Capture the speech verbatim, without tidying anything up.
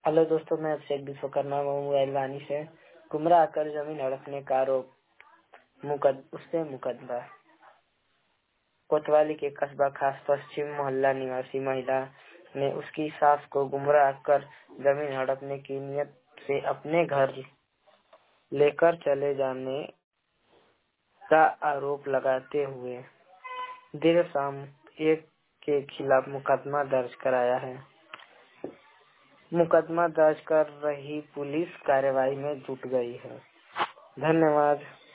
Hello दोस्तों, मैं अभिषेक Vishwakarma mobile से गुमराह कर जमीन हड़पने का आरोप मुकद उससे मुकदमा। कोतवाली के कस्बा खास पश्चिम मोहल्ला निवासी महिला ने उसकी सास को गुमराह कर जमीन हड़पने की नीयत से अपने घर लेकर चले जाने का आरोप लगाते हुए देर शाम एक के खिलाफ मुकदमा दर्ज कराया है। मुकदमा दर्ज कर रही पुलिस कार्रवाई में जुट गई है। धन्यवाद।